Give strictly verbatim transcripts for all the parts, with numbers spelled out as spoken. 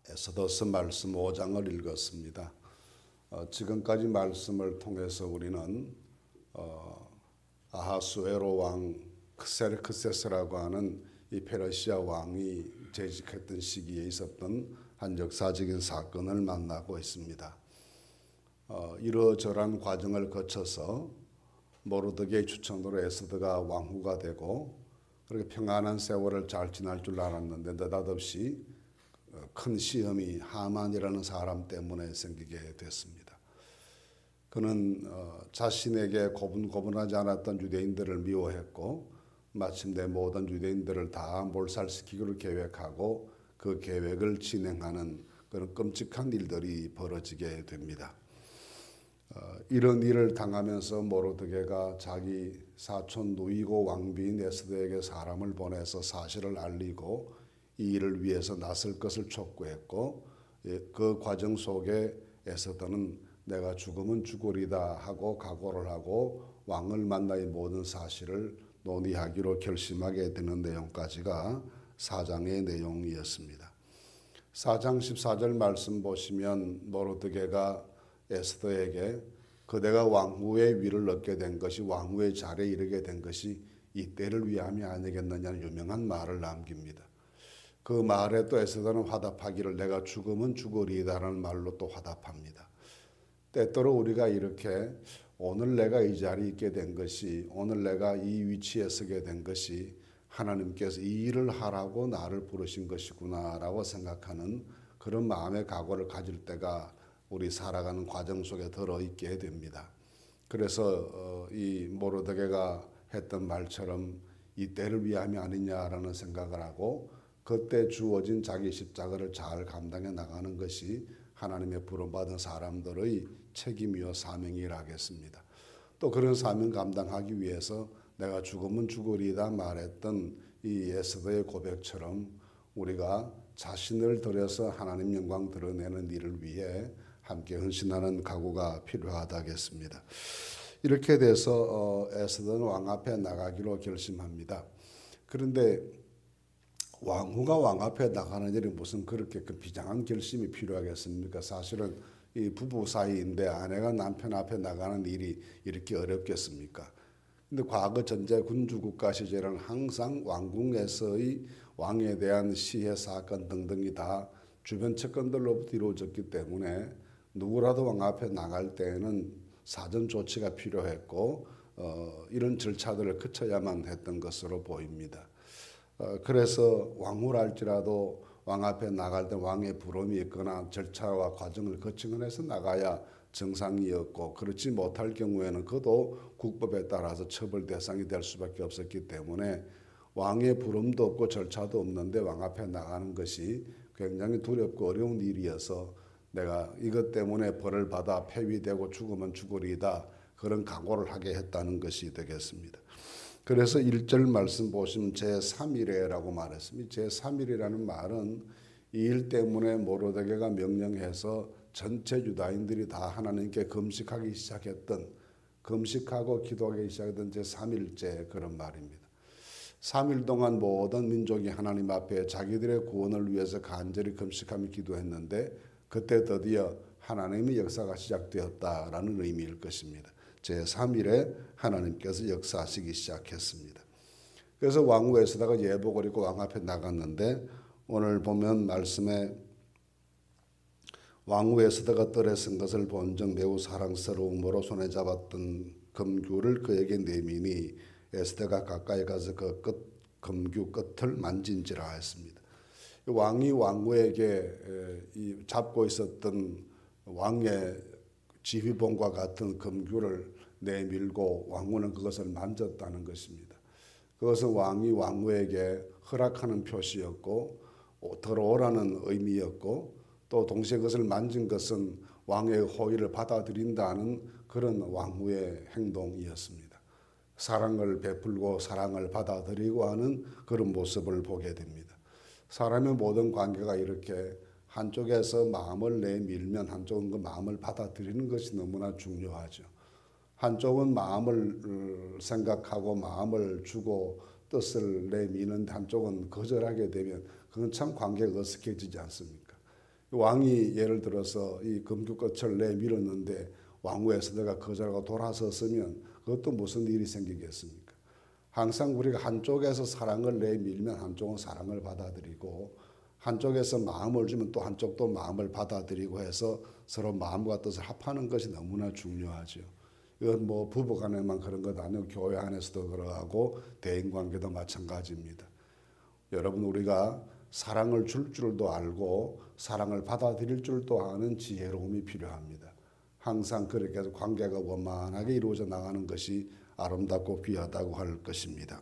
에스더서 말씀 오 장을 읽었습니다. 어, 지금까지 말씀을 통해서 우리는 어, 아하수에로 왕 크세르크세스라고 하는 이 페르시아 왕이 재직했던 시기에 있었던 한 역사적인 사건을 만나고 있습니다. 어, 이러저러한 과정을 거쳐서 모르드게의 추천으로 에스더가 왕후가 되고 그렇게 평안한 세월을 잘 지날 줄 알았는데 느닷없이 큰 시험이 하만이라는 사람 때문에 생기게 됐습니다. 그는 어, 자신에게 고분고분하지 않았던 유대인들을 미워했고 마침내 모든 유대인들을 다 몰살시키기로 계획하고 그 계획을 진행하는 그런 끔찍한 일들이 벌어지게 됩니다. 어, 이런 일을 당하면서 모르드게가 자기 사촌 누이고 왕비인 에스더에게 사람을 보내서 사실을 알리고 이 일을 위해서 나설 것을 촉구했고 그 과정 속에 에스더는 내가 죽으면 죽으리다 하고 각오를 하고 왕을 만나 이 모든 사실을 논의하기로 결심하게 되는 내용까지가 사 장의 내용이었습니다. 사 장 십사 절 말씀 보시면 모르드게가 에스더에게 그대가 왕후의 위를 얻게 된 것이 왕후의 자리에 이르게 된 것이 이 때를 위함이 아니겠느냐는 유명한 말을 남깁니다. 그 말에 또 에스더는 화답하기를 내가 죽으면 죽으리이다라는 말로 또 화답합니다. 때때로 우리가 이렇게 오늘 내가 이 자리에 있게 된 것이 오늘 내가 이 위치에 서게 된 것이 하나님께서 이 일을 하라고 나를 부르신 것이구나라고 생각하는 그런 마음의 각오를 가질 때가 우리 살아가는 과정 속에 들어있게 됩니다. 그래서 이 모르드게가 했던 말처럼 이 때를 위함이 아니냐라는 생각을 하고 그때 주어진 자기 십자가를 잘 감당해 나가는 것이 하나님의 부름받은 사람들의 책임이요 사명이라 하겠습니다. 또 그런 사명 감당하기 위해서 내가 죽으면 죽으리다 말했던 이 에스더의 고백처럼 우리가 자신을 들여서 하나님 영광 드러내는 일을 위해 함께 헌신하는 각오가 필요하다겠습니다. 이렇게 돼서 에스더는 왕 앞에 나가기로 결심합니다. 그런데 왕후가 왕 앞에 나가는 일이 무슨 그렇게 그 비장한 결심이 필요하겠습니까? 사실은 이 부부 사이인데 아내가 남편 앞에 나가는 일이 이렇게 어렵겠습니까? 근데 과거 전제 군주국가 시절은 항상 왕궁에서의 왕에 대한 시해 사건 등등이 다 주변 측근들로부터 이루어졌기 때문에 누구라도 왕 앞에 나갈 때에는 사전 조치가 필요했고 어, 이런 절차들을 거쳐야만 했던 것으로 보입니다. 어, 그래서 왕후랄지라도 왕 앞에 나갈 때 왕의 부름이 있거나 절차와 과정을 거치면서 나가야 정상이었고 그렇지 못할 경우에는 그도 국법에 따라서 처벌 대상이 될 수밖에 없었기 때문에 왕의 부름도 없고 절차도 없는데 왕 앞에 나가는 것이 굉장히 두렵고 어려운 일이어서 내가 이것 때문에 벌을 받아 폐위되고 죽으면 죽으리다 그런 각오를 하게 했다는 것이 되겠습니다. 그래서 일 절 말씀 보시면 제삼 일에라고 말했습니다. 제삼 일이라는 말은 이 일 때문에 모르드게가 명령해서 전체 유다인들이 다 하나님께 금식하기 시작했던 금식하고 기도하기 시작했던 제삼 일째 그런 말입니다. 삼 일 동안 모든 민족이 하나님 앞에 자기들의 구원을 위해서 간절히 금식하며 기도했는데 그때 드디어 하나님의 역사가 시작되었다라는 의미일 것입니다. 제삼 일에 하나님께서 역사하시기 시작했습니다. 그래서 왕후 에스더가 예복을 입고 왕 앞에 나갔는데 오늘 보면 말씀에 왕후 에스더가 뜰에 쓴 것을 본즉 매우 사랑스러움으로 손에 잡았던 금규를 그에게 내미니 에스더가 가까이 가서 그 끝, 금규 끝을 만진지라 했습니다. 왕이 왕후에게 잡고 있었던 왕의 지휘봉과 같은 금규를 내밀고 왕후는 그것을 만졌다는 것입니다. 그것은 왕이 왕후에게 허락하는 표시였고 들어오라는 의미였고 또 동시에 그것을 만진 것은 왕의 호의를 받아들인다는 그런 왕후의 행동이었습니다. 사랑을 베풀고 사랑을 받아들이고 하는 그런 모습을 보게 됩니다. 사람의 모든 관계가 이렇게 한쪽에서 마음을 내밀면 한쪽은 그 마음을 받아들이는 것이 너무나 중요하죠. 한쪽은 마음을 생각하고 마음을 주고 뜻을 내미는데 한쪽은 거절하게 되면 그건 참 관계가 어색해지지 않습니까? 왕이 예를 들어서 이 금규꽃을 내밀었는데 왕후에서 내가 거절하고 돌아섰으면 그것도 무슨 일이 생기겠습니까? 항상 우리가 한쪽에서 사랑을 내밀면 한쪽은 사랑을 받아들이고 한쪽에서 마음을 주면 또 한쪽도 마음을 받아들이고 해서 서로 마음과 뜻을 합하는 것이 너무나 중요하죠. 이건 뭐 부부간에만 그런 것 아니고 교회 안에서도 그러하고 대인관계도 마찬가지입니다. 여러분 우리가 사랑을 줄 줄도 알고 사랑을 받아들일 줄도 아는 지혜로움이 필요합니다. 항상 그렇게 해서 관계가 원만하게 이루어져 나가는 것이 아름답고 귀하다고 할 것입니다.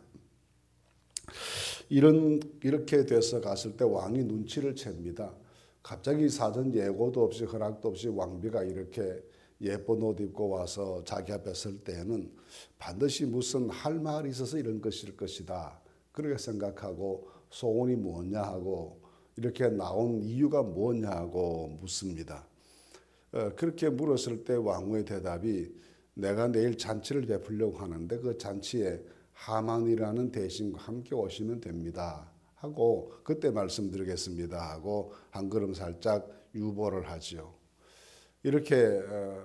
이런 이렇게 돼서 갔을 때 왕이 눈치를 챕니다. 갑자기 사전 예고도 없이 허락도 없이 왕비가 이렇게 예쁜 옷 입고 와서 자기 앞에 설 때에는 반드시 무슨 할 말이 있어서 이런 것일 것이다. 그렇게 생각하고 소원이 뭐냐 하고 이렇게 나온 이유가 뭐냐 하고 묻습니다. 그렇게 물었을 때 왕후의 대답이 내가 내일 잔치를 베풀려고 하는데 그 잔치에 하만이라는 대신과 함께 오시면 됩니다 하고 그때 말씀드리겠습니다 하고 한 걸음 살짝 유보를 하죠. 이렇게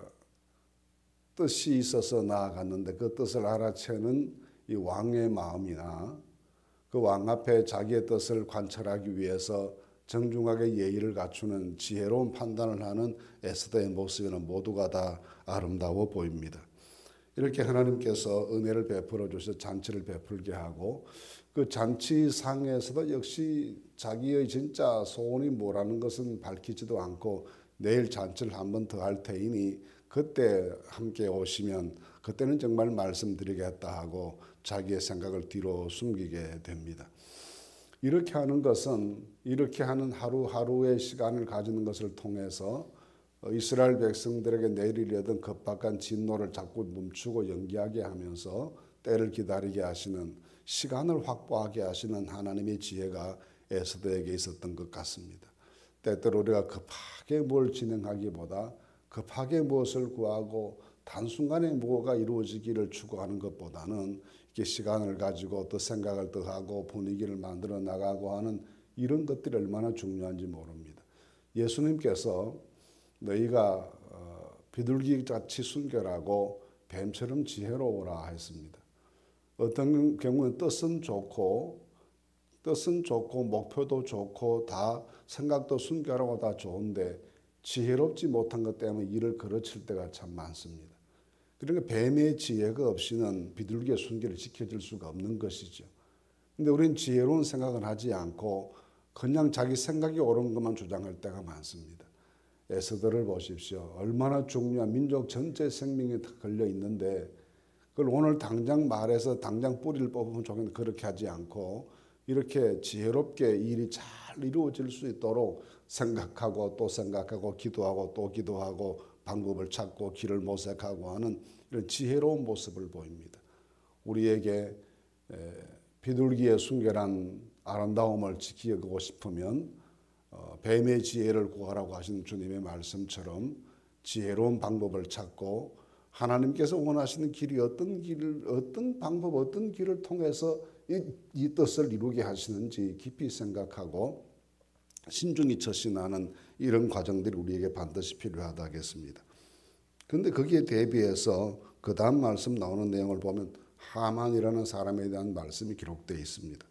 뜻이 있어서 나아갔는데 그 뜻을 알아채는 이 왕의 마음이나 그 왕 앞에 자기의 뜻을 관철하기 위해서 정중하게 예의를 갖추는 지혜로운 판단을 하는 에스더의 모습에는 모두가 다 아름다워 보입니다. 이렇게 하나님께서 은혜를 베풀어 주셔서 잔치를 베풀게 하고 그 잔치상에서도 역시 자기의 진짜 소원이 뭐라는 것은 밝히지도 않고 내일 잔치를 한 번 더 할 테이니 그때 함께 오시면 그때는 정말 말씀드리겠다 하고 자기의 생각을 뒤로 숨기게 됩니다. 이렇게 하는 것은 이렇게 하는 하루하루의 시간을 가지는 것을 통해서 이스라엘 백성들에게 내리려던 급박한 진노를 자꾸 멈추고 연기하게 하면서 때를 기다리게 하시는 시간을 확보하게 하시는 하나님의 지혜가 에스더에게 있었던 것 같습니다. 때때로 우리가 급하게 뭘 진행하기보다 급하게 무엇을 구하고 단순간에 뭐가 이루어지기를 추구하는 것보다는 이렇게 시간을 가지고 또 생각을 더하고 분위기를 만들어 나가고 하는 이런 것들이 얼마나 중요한지 모릅니다. 예수님께서 너희가 비둘기같이 순결하고 뱀처럼 지혜로우라 했습니다. 어떤 경우는 뜻은 좋고 뜻은 좋고 목표도 좋고 다 생각도 순결하고 다 좋은데 지혜롭지 못한 것 때문에 일을 거르칠 때가 참 많습니다. 그러니까 뱀의 지혜가 없이는 비둘기의 순결을 지켜질 수가 없는 것이죠. 그런데 우리는 지혜로운 생각을 하지 않고 그냥 자기 생각이 옳은 것만 주장할 때가 많습니다. 에스더를 보십시오. 얼마나 중요한 민족 전체 생명이 걸려 있는데 그걸 오늘 당장 말해서 당장 뿌리를 뽑으면 좋겠는데 그렇게 하지 않고 이렇게 지혜롭게 일이 잘 이루어질 수 있도록 생각하고 또 생각하고 기도하고 또 기도하고 방법을 찾고 길을 모색하고 하는 이런 지혜로운 모습을 보입니다. 우리에게 비둘기의 순결한 아름다움을 지키고 싶으면 뱀의 지혜를 구하라고 하신 주님의 말씀처럼 지혜로운 방법을 찾고 하나님께서 원하시는 길이 어떤 길을 어떤 방법 어떤 길을 통해서 이, 이 뜻을 이루게 하시는지 깊이 생각하고 신중히 처신하는 이런 과정들이 우리에게 반드시 필요하다 하겠습니다. 그런데 거기에 대비해서 그 다음 말씀 나오는 내용을 보면 하만이라는 사람에 대한 말씀이 기록되어 있습니다.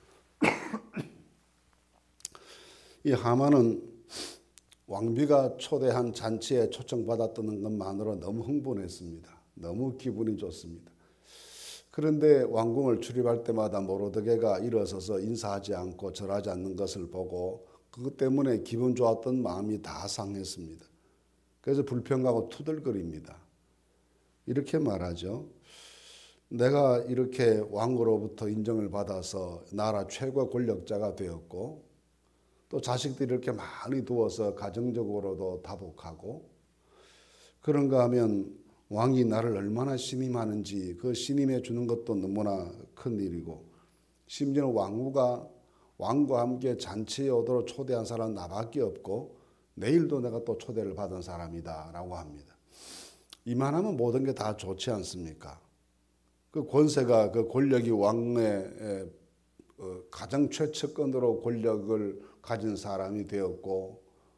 이 하만은 왕비가 초대한 잔치에 초청받았다는 것만으로 너무 흥분했습니다. 너무 기분이 좋습니다. 그런데 왕궁을 출입할 때마다 모로드게가 일어서서 인사하지 않고 절하지 않는 것을 보고 그것 때문에 기분 좋았던 마음이 다 상했습니다. 그래서 불평하고 투덜거립니다. 이렇게 말하죠. 내가 이렇게 왕으로부터 인정을 받아서 나라 최고 권력자가 되었고 또 자식들이 이렇게 많이 두어서 가정적으로도 다복하고 그런가 하면 왕이 나를 얼마나 신임하는지 그 신임해 주는 것도 너무나 큰 일이고 심지어는 왕후가 왕과 함께 잔치에 오도록 초대한 사람은 나밖에 없고 내일도 내가 또 초대를 받은 사람이다 라고 합니다. 이만하면 모든 게 다 좋지 않습니까? 그 권세가 그 권력이 왕의 가장 최측근으로 권력을 가진 사람이 되었고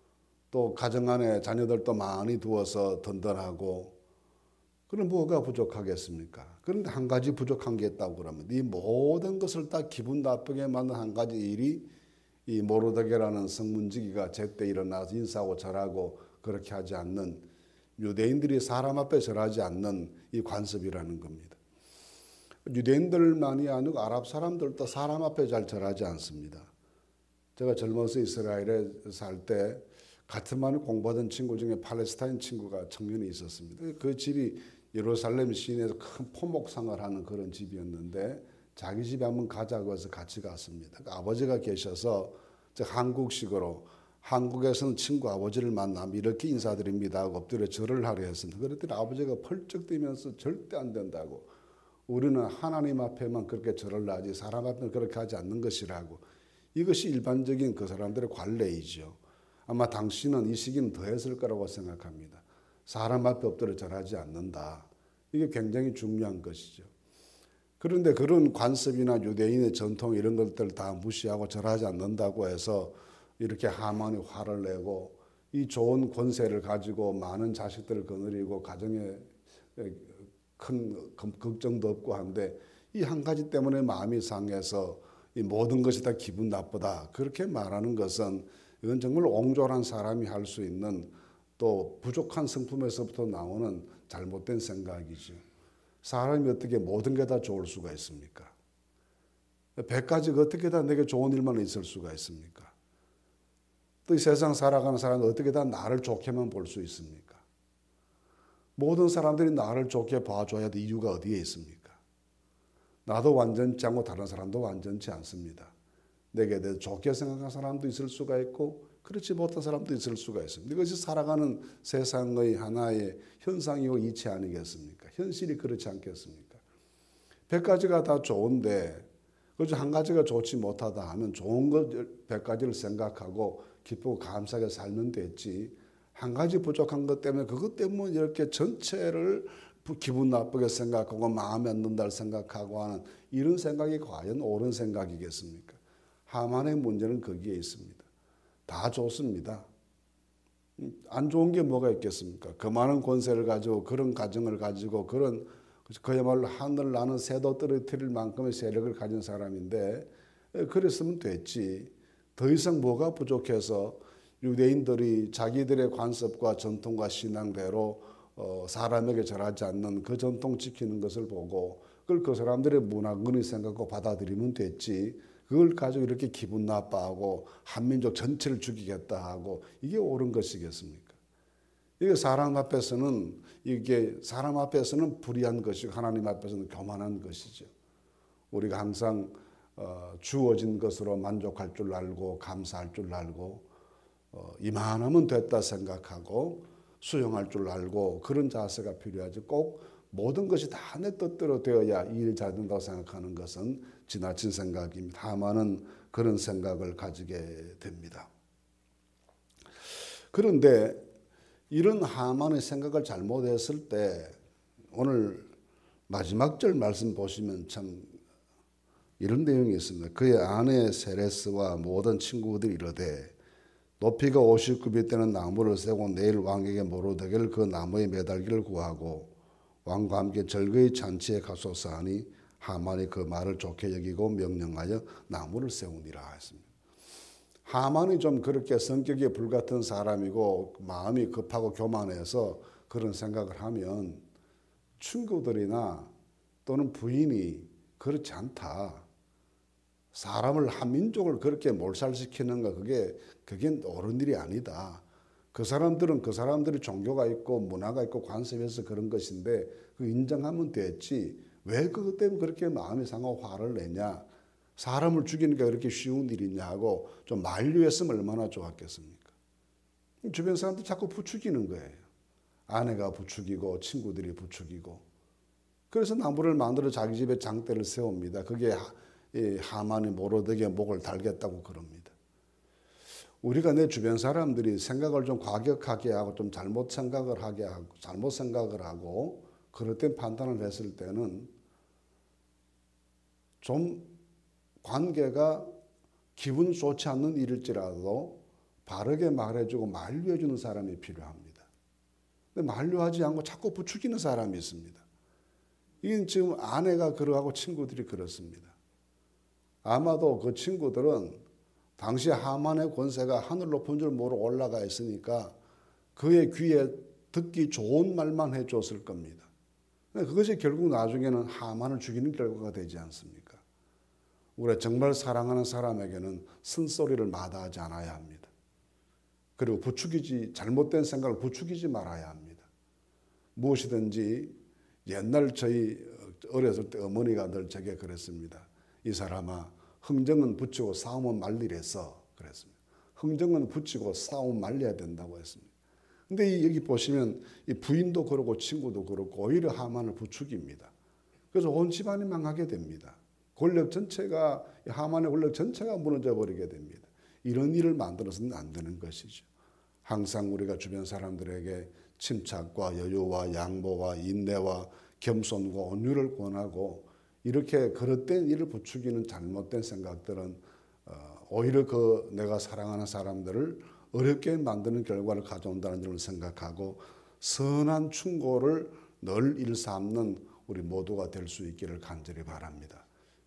또 가정 안에 자녀들도 많이 두어서 든든하고 그럼 뭐가 부족하겠습니까? 그런데 한 가지 부족한 게 있다고 그러면 이 모든 것을 다 기분 나쁘게 만든 한 가지 일이 이 모르드게라는 성문지기가 제때 일어나서 인사하고 절하고 그렇게 하지 않는 유대인들이 사람 앞에 절하지 않는 이 관습이라는 겁니다. 유대인들만이 아니고 아랍 사람들도 사람 앞에 잘 절하지 않습니다. 제가 젊어서 이스라엘에 살 때 같은 반을 공부하던 친구 중에 팔레스타인 친구가 청년이 있었습니다. 그 집이 예루살렘 시내에서 큰 포목상을 하는 그런 집이었는데 자기 집에 한번 가자고 해서 같이 갔습니다. 그 아버지가 계셔서 한국식으로 한국에서는 친구 아버지를 만나면 이렇게 인사드립니다 하고 엎드려 절을 하려 했습니다. 그랬더니 아버지가 펄쩍 뛰면서 절대 안 된다고. 우리는 하나님 앞에만 그렇게 절을 하지 사람 앞에는 그렇게 하지 않는 것이라고. 이것이 일반적인 그 사람들의 관례이죠. 아마 당신은 이 시기는 더 했을 거라고 생각합니다. 사람 앞에 엎드려 절하지 않는다. 이게 굉장히 중요한 것이죠. 그런데 그런 관습이나 유대인의 전통 이런 것들 다 무시하고 절하지 않는다고 해서 이렇게 하만이 화를 내고 이 좋은 권세를 가지고 많은 자식들을 거느리고 가정에 큰 걱정도 없고 한데 이 한 가지 때문에 마음이 상해서 이 모든 것이 다 기분 나쁘다. 그렇게 말하는 것은 이건 정말 옹졸한 사람이 할 수 있는 또 부족한 성품에서부터 나오는 잘못된 생각이죠. 사람이 어떻게 모든 게 다 좋을 수가 있습니까? 백가지가 어떻게 다 내게 좋은 일만 있을 수가 있습니까? 또 이 세상 살아가는 사람은 어떻게 다 나를 좋게만 볼 수 있습니까? 모든 사람들이 나를 좋게 봐줘야 할 이유가 어디에 있습니까? 나도 완전치 않고 다른 사람도 완전치 않습니다. 내게 대해 좋게 생각하는 사람도 있을 수가 있고 그렇지 못한 사람도 있을 수가 있습니다. 이것이 살아가는 세상의 하나의 현상이고 이치 아니겠습니까? 현실이 그렇지 않겠습니까? 백 가지가 다 좋은데 그저 한 가지가 좋지 못하다 하면 좋은 것 백 가지를 생각하고 기쁘고 감사하게 살면 됐지. 한 가지 부족한 것 때문에 그것 때문에 이렇게 전체를 기분 나쁘게 생각하고 마음에 안 든다고 생각하고 하는 이런 생각이 과연 옳은 생각이겠습니까? 하만의 문제는 거기에 있습니다. 다 좋습니다. 안 좋은 게 뭐가 있겠습니까? 그 많은 권세를 가지고 그런 가정을 가지고 그런 그야말로 하늘 나는 새도 떨어뜨릴 만큼의 세력을 가진 사람인데 그랬으면 됐지. 더 이상 뭐가 부족해서 유대인들이 자기들의 관습과 전통과 신앙대로 어, 사람에게 절하지 않는 그 전통 지키는 것을 보고 그걸 그 사람들의 문화권이 생각하고 받아들이면 됐지. 그걸 가지고 이렇게 기분 나빠하고 한민족 전체를 죽이겠다 하고 이게 옳은 것이겠습니까? 이게 사람 앞에서는 이게 사람 앞에서는 불의한 것이고 하나님 앞에서는 교만한 것이죠. 우리가 항상 어, 주어진 것으로 만족할 줄 알고 감사할 줄 알고 어, 이만하면 됐다 생각하고 수용할 줄 알고 그런 자세가 필요하지 꼭 모든 것이 다 내 뜻대로 되어야 이 일이 잘 된다고 생각하는 것은 지나친 생각입니다. 하만은 그런 생각을 가지게 됩니다. 그런데 이런 하만의 생각을 잘못했을 때 오늘 마지막 절 말씀 보시면 참 이런 내용이 있습니다. 그의 아내 세레스와 모든 친구들이 이르되 높이가 오십 규빗 되는 나무를 세고 내일 왕에게 모르드게를 그 나무에 매달기를 구하고 왕과 함께 절거의 잔치에 가소서 하니 하만이 그 말을 좋게 여기고 명령하여 나무를 세우니라 했습니다. 하만이 좀 그렇게 성격이 불같은 사람이고 마음이 급하고 교만해서 그런 생각을 하면 친구들이나 또는 부인이 그렇지 않다. 사람을 한 민족을 그렇게 몰살시키는 거 그게 그게 옳은 일이 아니다. 그 사람들은 그 사람들이 종교가 있고 문화가 있고 관습에서 그런 것인데 그 인정하면 됐지. 왜 그것 때문에 그렇게 마음이 상하고 화를 내냐. 사람을 죽이는 게 그렇게 쉬운 일이냐 하고 좀 만류했으면 얼마나 좋았겠습니까? 주변 사람들 자꾸 부추기는 거예요. 아내가 부추기고 친구들이 부추기고. 그래서 나무를 만들어 자기 집에 장대를 세웁니다. 그게 하만이 모르드게 목을 달겠다고 그럽니다. 우리가 내 주변 사람들이 생각을 좀 과격하게 하고 좀 잘못 생각을 하게 하고 잘못 생각을 하고 그럴 때 판단을 했을 때는 좀 관계가 기분 좋지 않는 일일지라도 바르게 말해주고 만류해주는 사람이 필요합니다. 근데 만류하지 않고 자꾸 부추기는 사람이 있습니다. 이건 지금 아내가 그러하고 친구들이 그렇습니다. 아마도 그 친구들은 당시 하만의 권세가 하늘 높은 줄 모르고 올라가 있으니까 그의 귀에 듣기 좋은 말만 해줬을 겁니다. 그것이 결국 나중에는 하만을 죽이는 결과가 되지 않습니까? 우리가 정말 사랑하는 사람에게는 쓴소리를 마다하지 않아야 합니다. 그리고 부추기지, 잘못된 생각을 부추기지 말아야 합니다. 무엇이든지 옛날 저희 어렸을 때 어머니가 늘 제게 그랬습니다. 이 사람아, 흥정은 붙이고 싸움은 말리랬어. 그랬습니다. 흥정은 붙이고 싸움 말려야 된다고 했습니다. 근데 여기 보시면 이 부인도 그렇고 친구도 그렇고 오히려 하만을 부추깁니다. 그래서 온 집안이 망하게 됩니다. 권력 전체가, 하만의 권력 전체가 무너져 버리게 됩니다. 이런 일을 만들어서는 안 되는 것이죠. 항상 우리가 주변 사람들에게 침착과 여유와 양보와 인내와 겸손과 온유를 권하고 이렇게 그릇된 일을 부추기는 잘못된 생각들은 오히려 그 내가 사랑하는 사람들을 어렵게 만드는 결과를 가져온다는 점을 생각하고 선한 충고를 늘 일삼는 우리 모두가 될 수 있기를 간절히 바랍니다.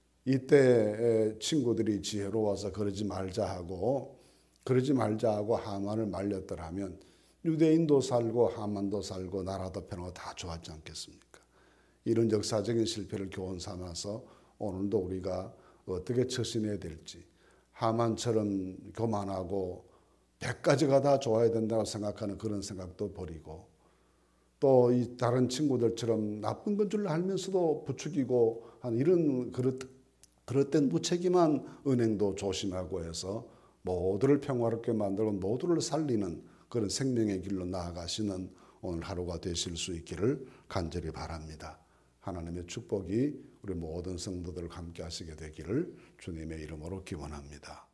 이때 친구들이 지혜로워서 그러지 말자 하고 그러지 말자 하고 하만을 말렸더라면 유대인도 살고 하만도 살고 나라도 편하고 다 좋았지 않겠습니까? 이런 역사적인 실패를 교훈 삼아서 오늘도 우리가 어떻게 처신해야 될지 하만처럼 교만하고 백 가지가 다 좋아야 된다고 생각하는 그런 생각도 버리고 또 이 다른 친구들처럼 나쁜 건 줄 알면서도 부추기고 하는 이런 그릇, 그릇된 무책임한 은행도 조심하고 해서 모두를 평화롭게 만들고 모두를 살리는 그런 생명의 길로 나아가시는 오늘 하루가 되실 수 있기를 간절히 바랍니다. 하나님의 축복이 우리 모든 성도들 함께 하시게 되기를 주님의 이름으로 기원합니다.